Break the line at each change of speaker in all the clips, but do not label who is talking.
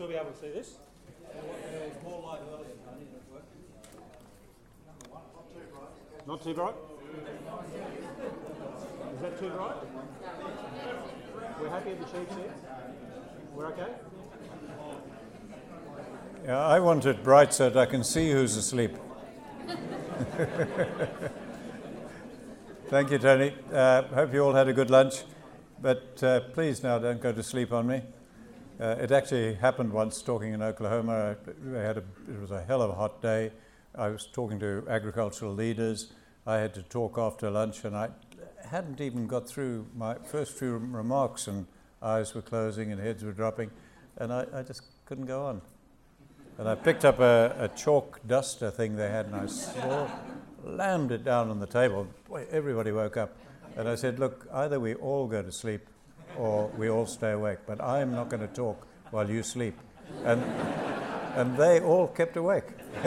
still be able to see this?
It's more light earlier, Tony, and it worked.
Not too bright? Is that too bright? We're happy with the sheets here? We're okay?
Yeah, I want it bright so that I can see who's asleep. Thank you, Tony. Hope you all had a good lunch. But please now don't go to sleep on me. It actually happened once talking in Oklahoma. It was a hell of a hot day. I was talking to agricultural leaders. I had to talk after lunch, and I hadn't even got through my first few remarks, and eyes were closing and heads were dropping, and I just couldn't go on. And I picked up a chalk duster thing they had, and I slammed it down on the table. Boy, everybody woke up. And I said, look, either we all go to sleep or we all stay awake, but I'm not going to talk while you sleep. And they all kept awake.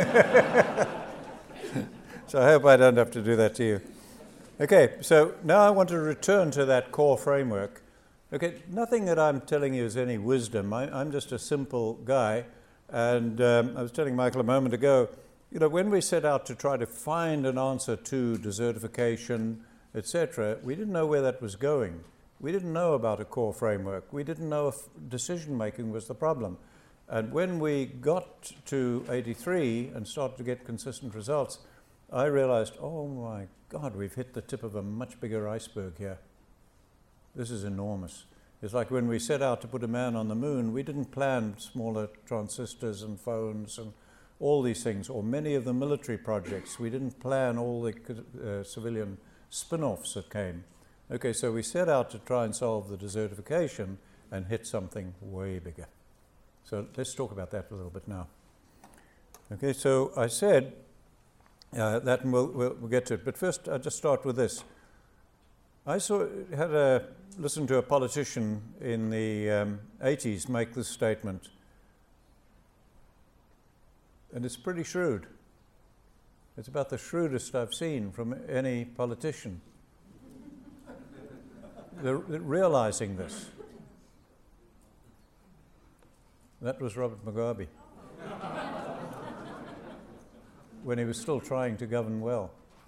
So I hope I don't have to do that to you. Okay, so now I want to return to that core framework. Okay, nothing that I'm telling you is any wisdom. I'm just a simple guy. And I was telling Michael a moment ago, you know, when we set out to try to find an answer to desertification, etc., we didn't know where that was going. We didn't know about a core framework. We didn't know if decision-making was the problem. And when we got to 83 and started to get consistent results, I realized, oh my God, we've hit the tip of a much bigger iceberg here. This is enormous. It's like when we set out to put a man on the moon, we didn't plan smaller transistors and phones and all these things, or many of the military projects. We didn't plan all the civilian spin-offs that came. Okay, so we set out to try and solve the desertification and hit something way bigger. So let's talk about that a little bit now. Okay, so I said that, and we'll get to it. But first, I'll just start with this. I listened to a politician in the 80s make this statement, and it's pretty shrewd. It's about the shrewdest I've seen from any politician. They're realizing this. That was Robert Mugabe, when he was still trying to govern well.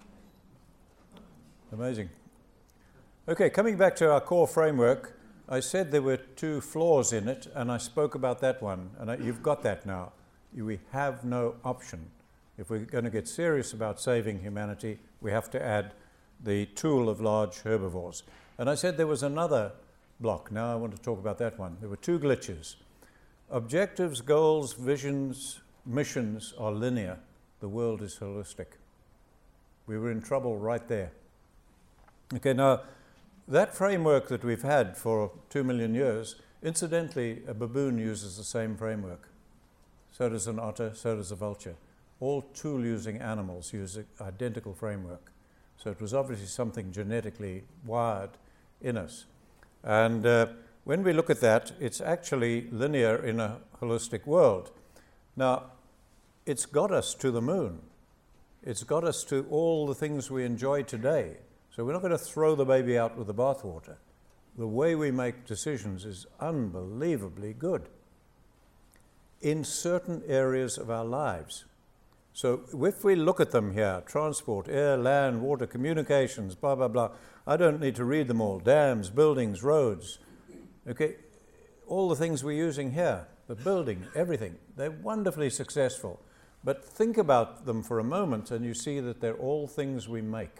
Amazing. Okay, coming back to our core framework, I said there were two flaws in it, and I spoke about that one, and you've got that now. We have no option. If we're going to get serious about saving humanity, we have to add the tool of large herbivores. And I said there was another block. Now I want to talk about that one. There were two glitches. Objectives, goals, visions, missions are linear. The world is holistic. We were in trouble right there. Okay, now, that framework that we've had for 2 million years, incidentally, a baboon uses the same framework. So does an otter, so does a vulture. All tool-using animals use an identical framework. So it was obviously something genetically wired in us. And when we look at that, it's actually linear in a holistic world. Now, it's got us to the moon. It's got us to all the things we enjoy today. So we're not going to throw the baby out with the bathwater. The way we make decisions is unbelievably good in certain areas of our lives. So if we look at them here, transport, air, land, water, communications, blah, blah, blah, I don't need to read them all. Dams, buildings, roads, okay, all the things we're using here, the building, everything, they're wonderfully successful. But think about them for a moment and you see that they're all things we make.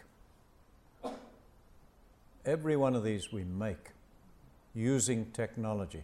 Every one of these we make using technology.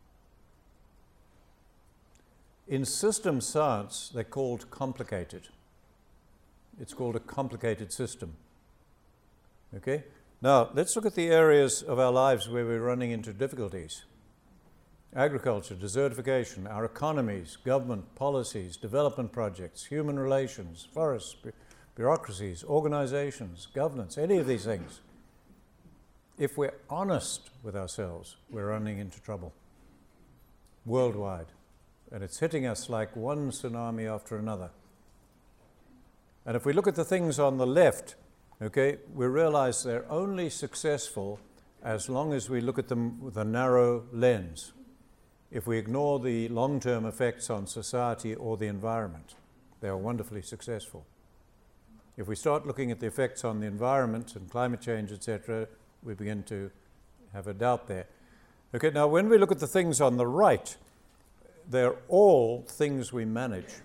In system science, they're called complicated. It's called a complicated system. Okay? Now, let's look at the areas of our lives where we're running into difficulties. Agriculture, desertification, our economies, government, policies, development projects, human relations, forests, bureaucracies, organizations, governance, any of these things. If we're honest with ourselves, we're running into trouble worldwide. And it's hitting us like one tsunami after another. And if we look at the things on the left, okay, we realize they're only successful as long as we look at them with a narrow lens. if we ignore the long-term effects on society or the environment. They are wonderfully successful. If we start looking at the effects on the environment and climate change, etc., we begin to have a doubt there. Okay, now when we look at the things on the right, they're all things we manage.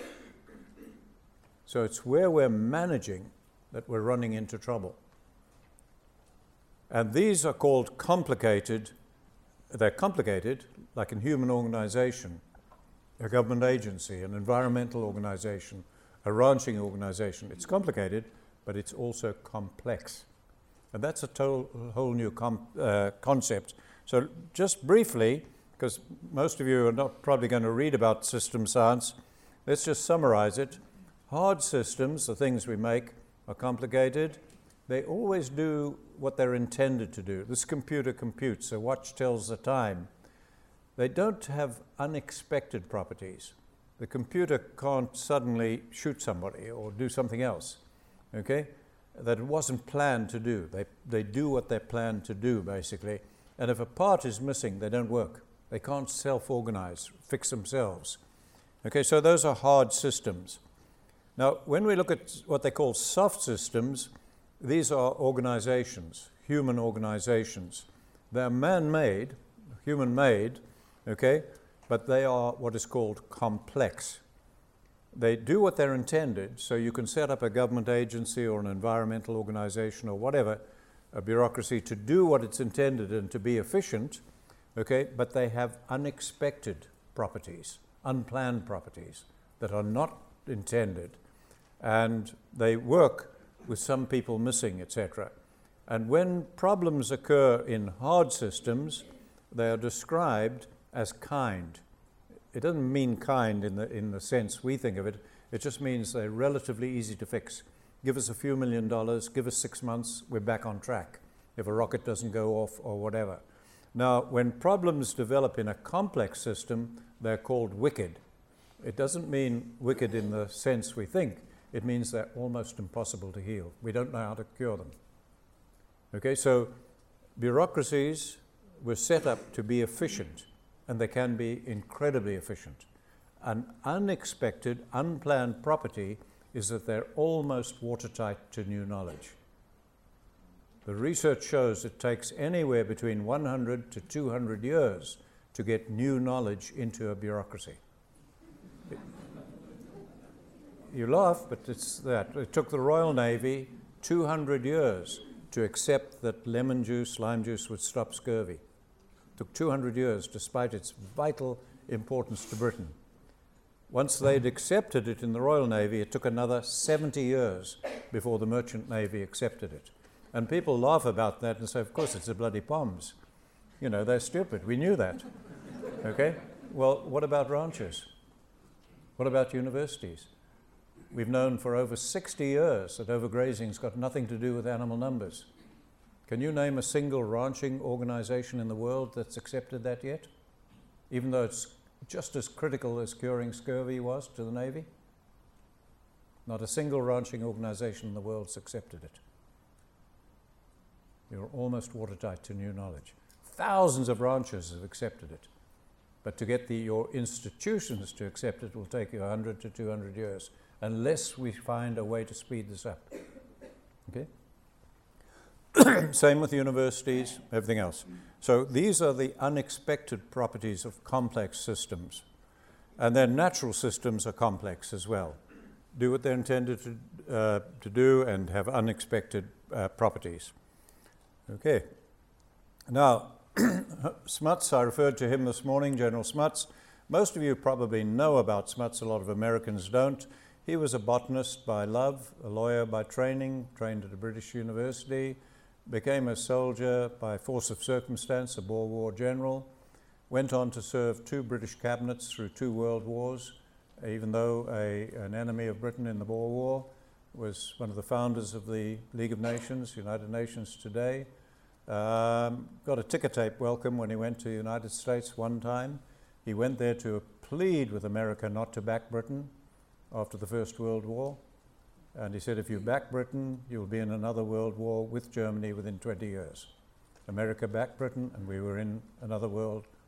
So it's where we're managing that we're running into trouble. And these are called complicated. They're complicated, like in human organization, a government agency, an environmental organization, a ranching organization. It's complicated, but it's also complex. And that's a whole new concept. So just briefly, because most of you are not probably going to read about system science, let's just summarize it. Hard systems, the things we make, are complicated. They always do what they're intended to do. This computer computes, a watch tells the time. They don't have unexpected properties. The computer can't suddenly shoot somebody or do something else, okay, that it wasn't planned to do. They do what they're planned to do, basically. And if a part is missing, they don't work. They can't self-organize, fix themselves. Okay, so those are hard systems. Now, when we look at what they call soft systems, these are organizations, human organizations. They're man-made, human-made, okay, but they are what is called complex. They do what they're intended, so you can set up a government agency or an environmental organization or whatever, a bureaucracy, to do what it's intended and to be efficient, okay, but they have unexpected properties, unplanned properties that are not intended, and they work with some people missing, etc. And when problems occur in hard systems, they are described as kind. It doesn't mean kind in the sense we think of it. It just means they're relatively easy to fix. Give us a few $1 million, give us 6 months, we're back on track, if a rocket doesn't go off or whatever. Now, when problems develop in a complex system, they're called wicked. It doesn't mean wicked in the sense we think. It means they're almost impossible to heal. We don't know how to cure them. Okay, so bureaucracies were set up to be efficient, and they can be incredibly efficient. An unexpected, unplanned property is that they're almost watertight to new knowledge. The research shows it takes anywhere between 100 to 200 years to get new knowledge into a bureaucracy. You laugh, but it's that. It took the Royal Navy 200 years to accept that lemon juice, lime juice would stop scurvy. It took 200 years, despite its vital importance to Britain. Once they'd accepted it in the Royal Navy, it took another 70 years before the Merchant Navy accepted it. And people laugh about that and say, of course, it's the bloody bombs. You know, they're stupid. We knew that. Okay? Well, what about ranches? What about universities? We've known for over 60 years that overgrazing's got nothing to do with animal numbers. Can you name a single ranching organization in the world that's accepted that yet? Even though it's just as critical as curing scurvy was to the Navy? Not a single ranching organization in the world's accepted it. You're almost watertight to new knowledge. Thousands of ranchers have accepted it. But to get your institutions to accept it will take you 100 to 200 years, unless we find a way to speed this up. Okay? Same with universities, everything else. So these are the unexpected properties of complex systems. And then natural systems are complex as well. Do what they're intended to do and have unexpected properties. Okay. Now, Smuts, I referred to him this morning, General Smuts. Most of you probably know about Smuts, a lot of Americans don't. He was a botanist by love, a lawyer by training, trained at a British university, became a soldier by force of circumstance, a Boer War general, went on to serve 2 British cabinets through 2 world wars, even though an enemy of Britain in the Boer War, was one of the founders of the League of Nations, United Nations today. Got a ticker tape welcome when he went to the United States one time. He went there to plead with America not to back Britain after the First World War. And he said, if you back Britain, you'll be in another world war with Germany within 20 years. America backed Britain, and we were in another world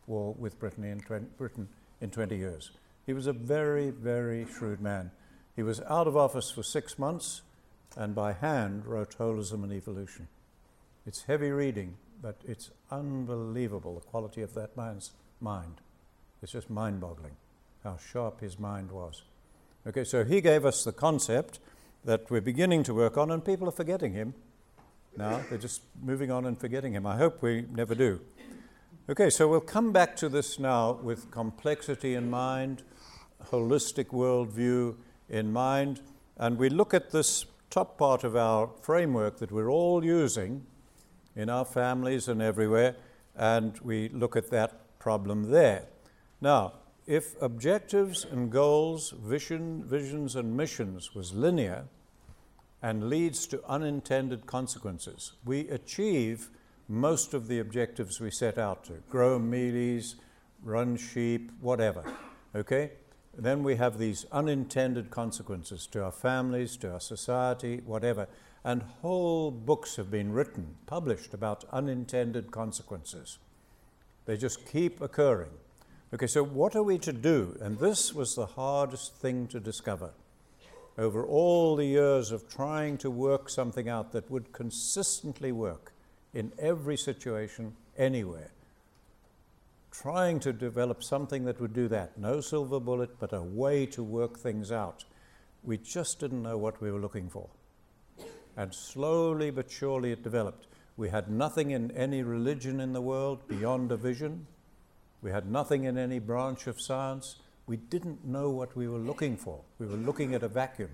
war with Britain in 20 years. He was a very, very shrewd man. He was out of office for 6 months and by hand wrote Holism and Evolution. It's heavy reading, but it's unbelievable, the quality of that man's mind. It's just mind-boggling how sharp his mind was. Okay, so he gave us the concept that we're beginning to work on, and people are forgetting him now. They're just moving on and forgetting him. I hope we never do. Okay, so we'll come back to this now with complexity in mind, holistic worldview in mind, and we look at this top part of our framework that we're all using in our families and everywhere, and we look at that problem there. Now, if objectives and goals, visions and missions was linear and leads to unintended consequences, we achieve most of the objectives we set out to. Grow mealies, run sheep, whatever, okay? Then we have these unintended consequences to our families, to our society, whatever. And whole books have been written, published about unintended consequences. They just keep occurring. Okay, so what are we to do? And this was the hardest thing to discover. Over all the years of trying to work something out that would consistently work in every situation, anywhere. Trying to develop something that would do that. No silver bullet, but a way to work things out. We just didn't know what we were looking for. And slowly but surely it developed. We had nothing in any religion in the world beyond a vision. We had nothing in any branch of science. We didn't know what we were looking for. We were looking at a vacuum.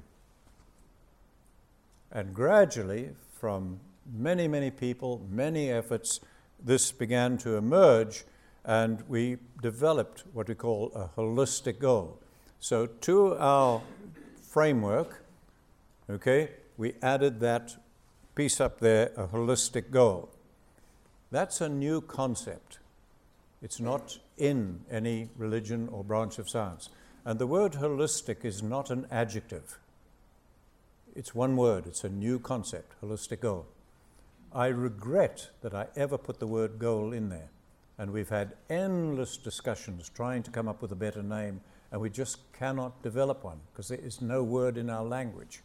And gradually, from many, many people, many efforts, this began to emerge, and we developed what we call a holistic goal. So to our framework, okay, we added that piece up there, a holistic goal. That's a new concept. It's not in any religion or branch of science. And the word holistic is not an adjective. It's one word. It's a new concept, holistic goal. I regret that I ever put the word goal in there. And we've had endless discussions trying to come up with a better name, and we just cannot develop one because there is no word in our language.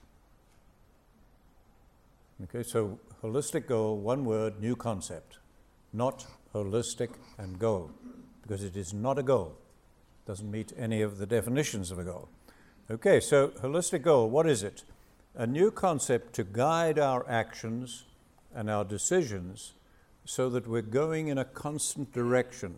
Okay, so holistic goal, one word, new concept. Not holistic and goal, because it is not a goal. It doesn't meet any of the definitions of a goal. Okay, so holistic goal, what is it? A new concept to guide our actions and our decisions so that we're going in a constant direction,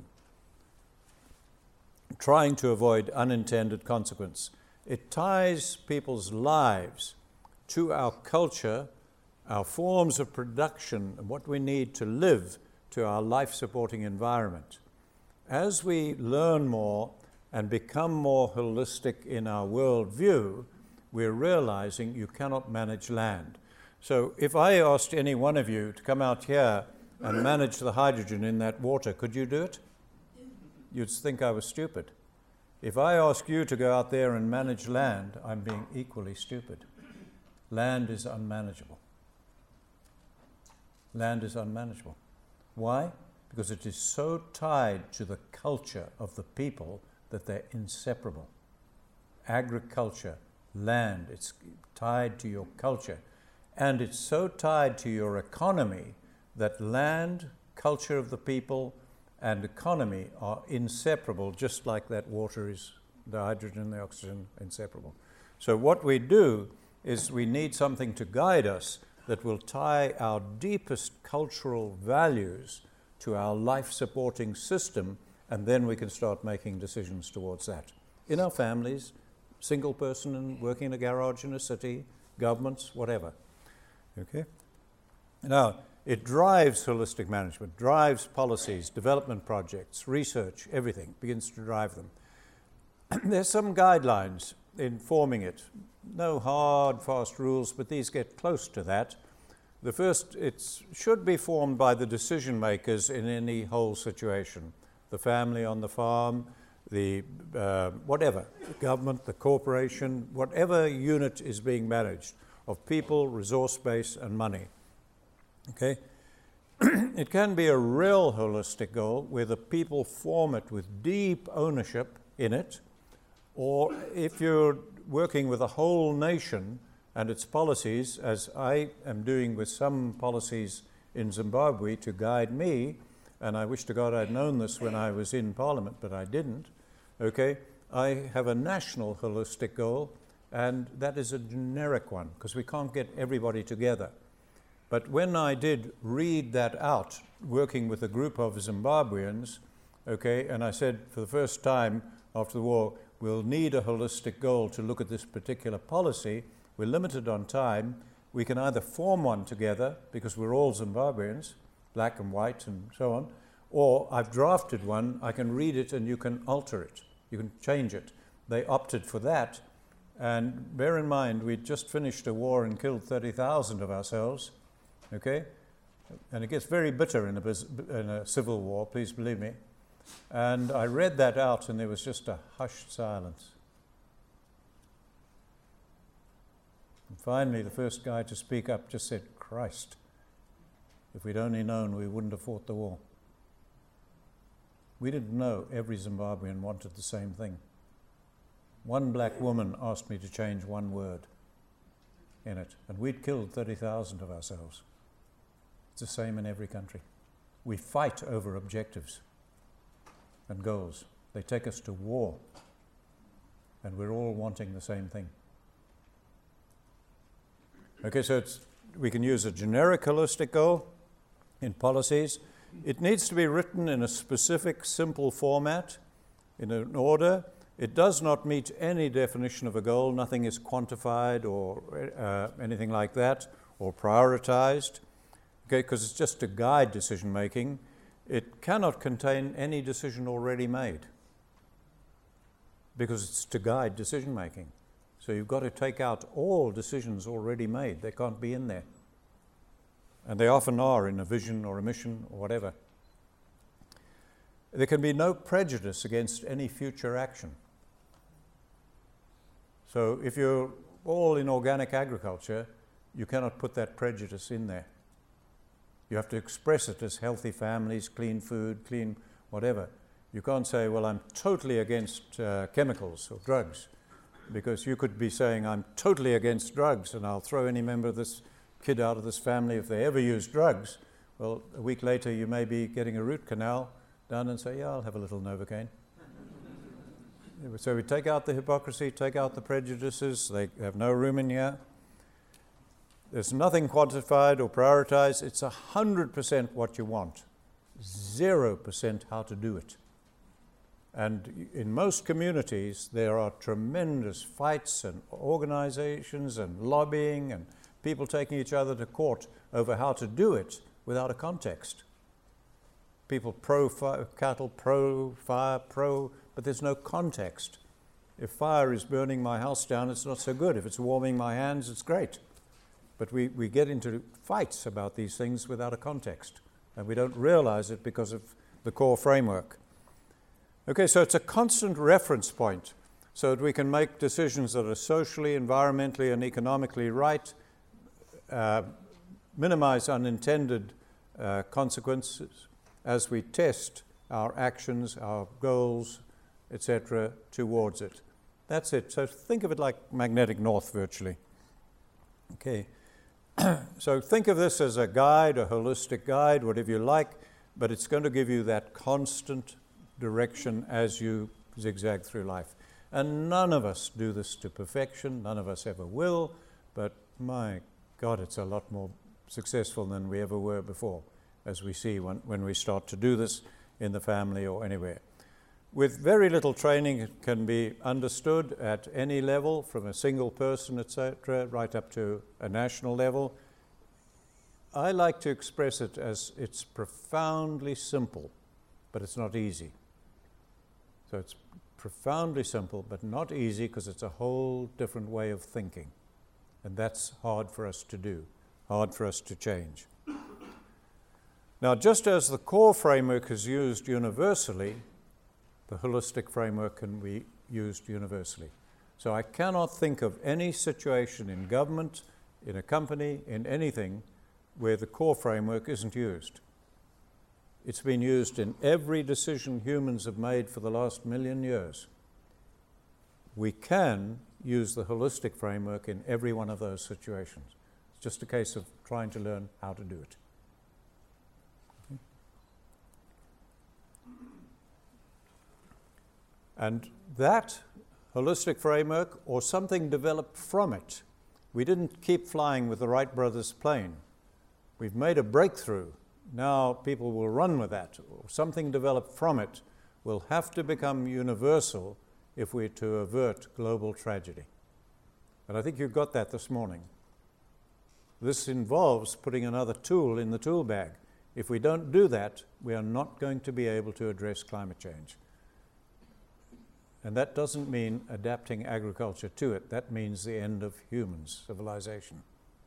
trying to avoid unintended consequence. It ties people's lives to our culture, our forms of production, and what we need to live, to our life-supporting environment. As we learn more and become more holistic in our worldview, we're realizing you cannot manage land. So if I asked any one of you to come out here and manage the hydrogen in that water, could you do it? You'd think I was stupid. If I ask you to go out there and manage land, I'm being equally stupid. Land is unmanageable. Land is unmanageable. Why? Because it is so tied to the culture of the people that they're inseparable. Agriculture, land, it's tied to your culture. And it's so tied to your economy that land, culture of the people, and economy are inseparable, just like that water is, the hydrogen and the oxygen, inseparable. So what we do is we need something to guide us that will tie our deepest cultural values to our life-supporting system, and then we can start making decisions towards that. In our families, single person and working in a garage in a city, governments, whatever. Okay? Now, it drives holistic management, drives policies, development projects, research, everything begins to drive them. There's some guidelines in forming it. No hard, fast rules, but these get close to that. The first, it should be formed by the decision makers in any whole situation. The family on the farm, the whatever, the government, the corporation, whatever unit is being managed of people, resource base, and money. Okay? it can be a real holistic goal where the people form it with deep ownership in it, or if you're working with a whole nation and its policies, as I am doing with some policies in Zimbabwe to guide me, and I wish to God I'd known this when I was in Parliament, but I didn't, okay? I have a national holistic goal, and that is a generic one, because we can't get everybody together. But when I did read that out, working with a group of Zimbabweans, okay, and I said for the first time after the war, we'll need a holistic goal to look at this particular policy. We're limited on time. We can either form one together, because we're all Zimbabweans, black and white and so on, or I've drafted one, I can read it and you can alter it. You can change it. They opted for that. And bear in mind, we'd just finished a war and killed 30,000 of ourselves, okay? And it gets very bitter in a civil war, please believe me. And I read that out and there was just a hushed silence. And finally, the first guy to speak up just said, Christ, if we'd only known, we wouldn't have fought the war. We didn't know every Zimbabwean wanted the same thing. One black woman asked me to change one word in it, and we'd killed 30,000 of ourselves. It's the same in every country. We fight over objectives and goals. They take us to war, and we're all wanting the same thing. Okay, so we can use a generic holistic goal in policies. It needs to be written in a specific, simple format, in an order. It does not meet any definition of a goal. Nothing is quantified or anything like that, or prioritized, okay, because it's just to guide decision making. It cannot contain any decision already made, because it's to guide decision making. So you've got to take out all decisions already made. They can't be in there. And they often are in a vision or a mission or whatever. There can be no prejudice against any future action. So if you're all in organic agriculture, you cannot put that prejudice in there. You have to express it as healthy families, clean food, clean whatever. You can't say, well, I'm totally against chemicals or drugs, because you could be saying, I'm totally against drugs and I'll throw any member of this kid out of this family if they ever use drugs. Well, a week later you may be getting a root canal done and say, yeah, I'll have a little Novocaine. So we take out the hypocrisy, take out the prejudices. They have no room in here. There's nothing quantified or prioritized. It's 100% what you want, 0% how to do it. And in most communities, there are tremendous fights and organizations and lobbying and people taking each other to court over how to do it without a context. People pro-cattle, pro-fire, but there's no context. If fire is burning my house down, it's not so good. If it's warming my hands, it's great. But we get into fights about these things without a context, and we don't realize it because of the core framework. Okay, so it's a constant reference point so that we can make decisions that are socially, environmentally, and economically right, minimize unintended consequences as we test our actions, our goals, etc., towards it. That's it. So think of it like magnetic north virtually. Okay. So think of this as a guide, a holistic guide, whatever you like, but it's going to give you that constant direction as you zigzag through life. And none of us do this to perfection, none of us ever will, but my God, it's a lot more successful than we ever were before, as we see when we start to do this in the family or anywhere. With very little training, it can be understood at any level, from a single person, etc., right up to a national level. I like to express it as it's profoundly simple, but it's not easy. So it's profoundly simple, but not easy, because it's a whole different way of thinking. And that's hard for us to do, hard for us to change. Now, just as the core framework is used universally, the holistic framework can be used universally. So I cannot think of any situation in government, in a company, in anything, where the core framework isn't used. It's been used in every decision humans have made for the last 1,000,000 years. We can use the holistic framework in every one of those situations. It's just a case of trying to learn how to do it. And that holistic framework, or something developed from it, we didn't keep flying with the Wright brothers plane. We've made a breakthrough. Now people will run with that. Or something developed from it will have to become universal if we're to avert global tragedy. And I think you got that this morning. This involves putting another tool in the tool bag. If we don't do that, we are not going to be able to address climate change. And that doesn't mean adapting agriculture to it. That means the end of humans, civilization.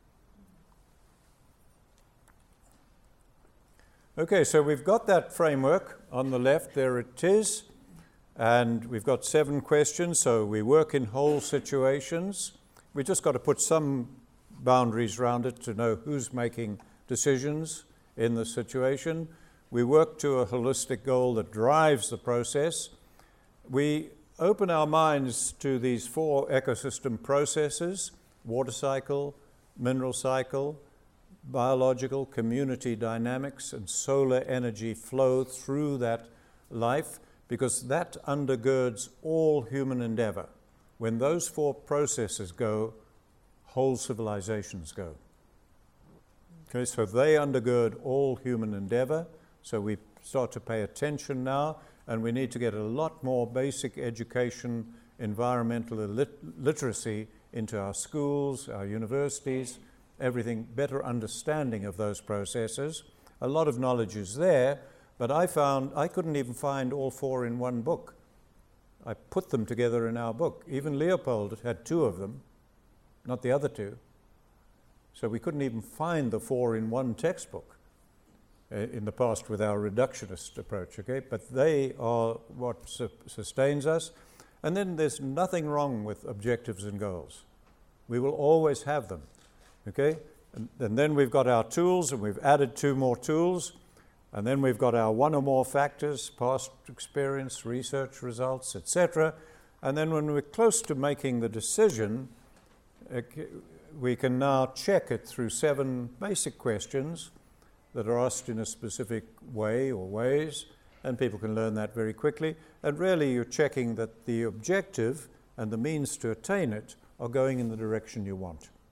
Okay, so we've got that framework on the left. There it is. And we've got 7 questions. So we work in whole situations. We just got to put some boundaries around it to know who's making decisions in the situation. We work to a holistic goal that drives the process. We open our minds to these 4 ecosystem processes: water cycle, mineral cycle, biological, community dynamics, and solar energy flow through that life, because that undergirds all human endeavor. When those 4 processes go, whole civilizations go. Okay, so they undergird all human endeavor. So we start to pay attention now, and we need to get a lot more basic education, environmental literacy into our schools, our universities, everything, better understanding of those processes. A lot of knowledge is there, but I found I couldn't even find all 4 in one book. I put them together in our book. Even Leopold had 2 of them, not the other 2. So we couldn't even find the 4 in one textbook in the past with our reductionist approach, okay? But they are what sustains us. And then there's nothing wrong with objectives and goals. We will always have them, okay? And then we've got our tools, and we've added 2 more tools. And then we've got our 1 or more factors: past experience, research results, etc. And then when we're close to making the decision, we can now check it through 7 basic questions that are asked in a specific way or ways, and people can learn that very quickly. And really you're checking that the objective and the means to attain it are going in the direction you want.